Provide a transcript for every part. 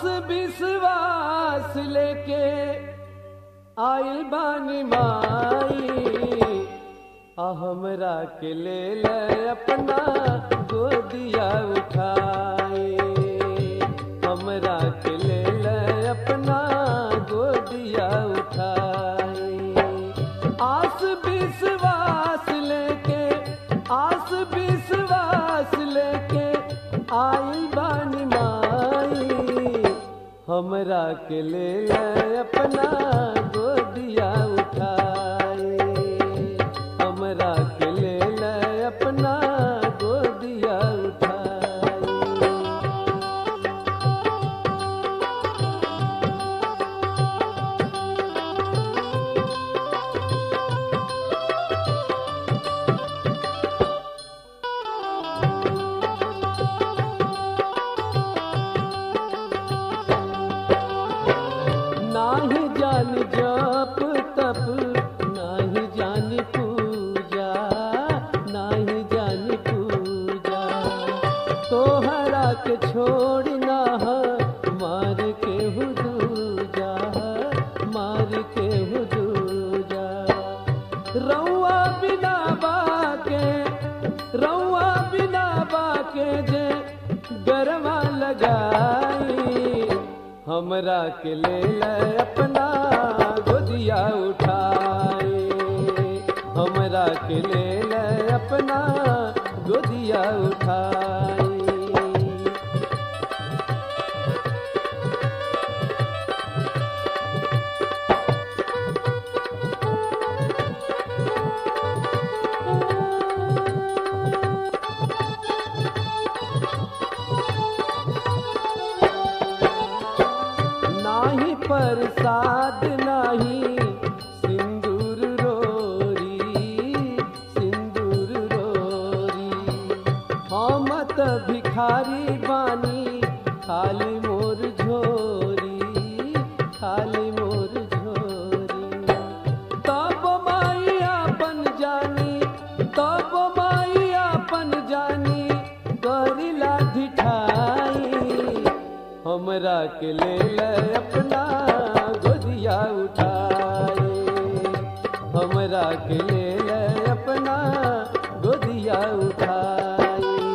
आस विश्वास लेके आइल बानी माई, हमरा के ले ले अपना गोदिया उठाए, हमरा के ले ले अपना गोदिया उठाए। आस विश्वास लेके, आस विश्वास लेके आइल बानी माई, हमरा के ले ले अपना गोदिया उठाए, हमरा के ले ले अपना गोदिया उठाए। नाही जान जप तप, नाही जान पूजा, नाही जान पूजा, तोहरा के छोड़ना मार के हुदूजा, मार के हुदूजा। रउआ बिना बाके, रउआ बिना बाके जे गरवा लगाई, हमरा के ले ले अपना गोदिया उठाए, हमरा के ले ले अपना गोदिया उठाए। नाही प्रसाद नाही सिंदूर रोरी, सिंदूर रोरी, हम त भिखारी बानी खाली मोर झोरी, खाली मोर झोरी। तब माई आपन जानी, तब माई आपन जानी, करिला धिठाई, हमरा के ले ले अपना गोदिया उठाए, हमरा के ले ले अपना गोदिया उठाए।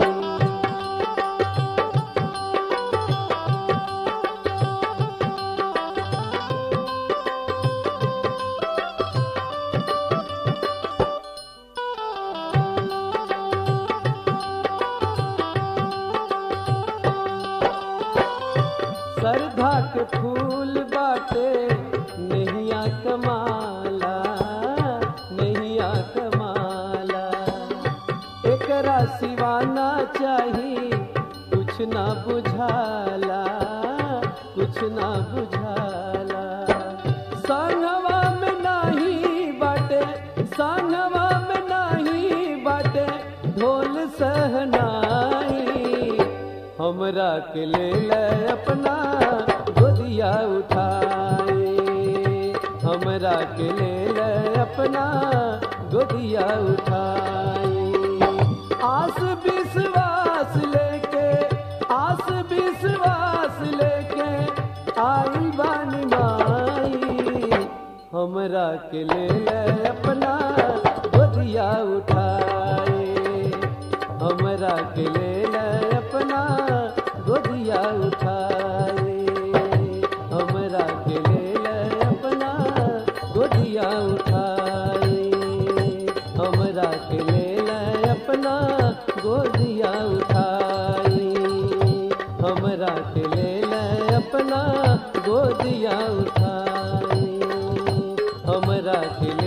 श्रद्धा के फूल बाटे नैया कमाला, नैया कमाला, एकरा सिवाना चाही कुछ ना बुझाला, कुछ ना बुझाला। संगवा में नाही बाटे, संगवा में नाही बाटे ढोल सहनाई, हमरा के ले ले अपना गोदिया उठाए, हमरा के ले ले अपना गोदिया उठाए। आस विश्वास लेके, आस विश्वास लेके आइल बानी माई, हमरा के ले ले अपना गोदिया उठाए, हमरा के ले ले अपना गोदिया उठाए, हमरा के ले ले अपना गोदिया उठाए, हमरा के ले ले अपना गोदिया उठाए, हमरा के ले ले अपना गोदिया उठाए, हमरा के ले